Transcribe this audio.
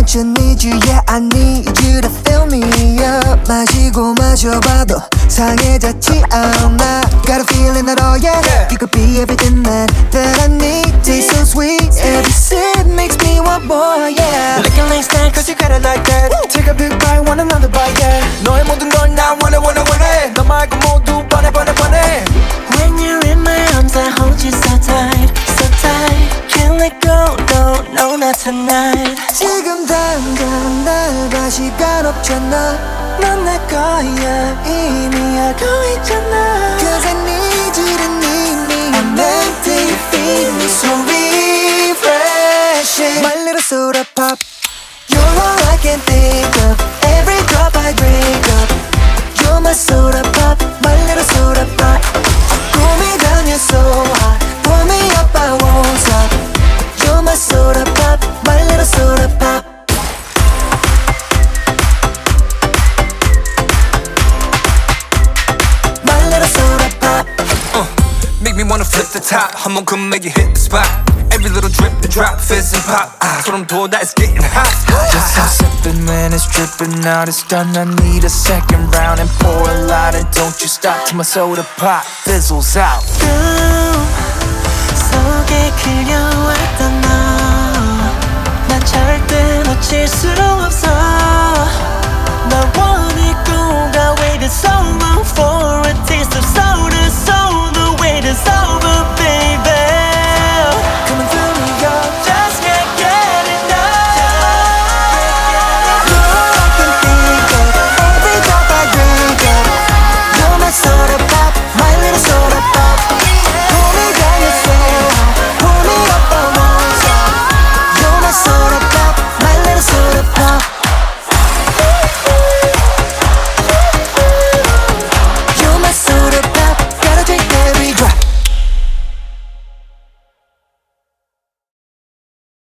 want you, need you, yeah I need you to fill me up. 마시고 마셔봐도 상해졌지 않아. Got a feeling that oh yeah, you could be everything that I need. Taste so sweet, every sip makes me want more, yeah. Licking like snack, cause you got it like that. Take a big bite, want another bite, yeah. 너의 모든 걸 나 원해 너 말고 모두 뻔해 When you're in my arms I hold you so tight, so tight. Can't let go, no, no, not tonight. 지금 당장 날 봐 시간 없잖아. 넌 내 거야 이미 알고 있잖아. Cause I need you to need me. I'm meant to feed me so refreshing. My little soda pop, you're all I can think of. Every drop I drink up, you're my soda pop, my little soda pop. Cool me down, you're so hot. Pull me up, I won't stop. You're my soda pop, my little soda pop. My little soda pop. Make me wanna flip the top. 한번 come make you hit the spot. Every little drip and drop, fizz and pop. 소름 돋아, it's getting hot. Just stop sipping when it's dripping out. It's done, I need a second round. And pour a lot and don't you stop till my soda pop fizzles out. 속에 그려왔던